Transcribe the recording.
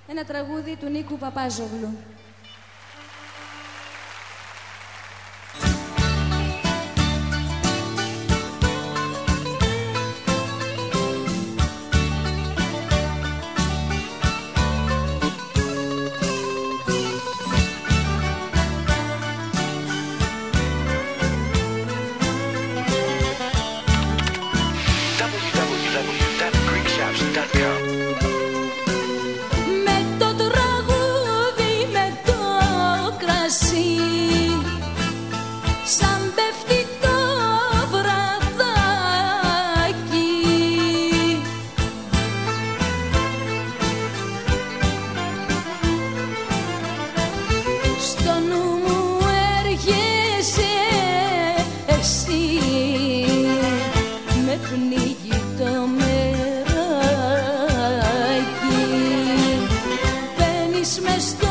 Ένα τραγούδι του Νίκου Παπάζογλου. Με το τραγούδι, με το κρασί, σαν πέφτει το βραδάκι, στο νου μου έρχεσαι εσύ, με πνίγει το μεράκι, μπαίνεις μες στο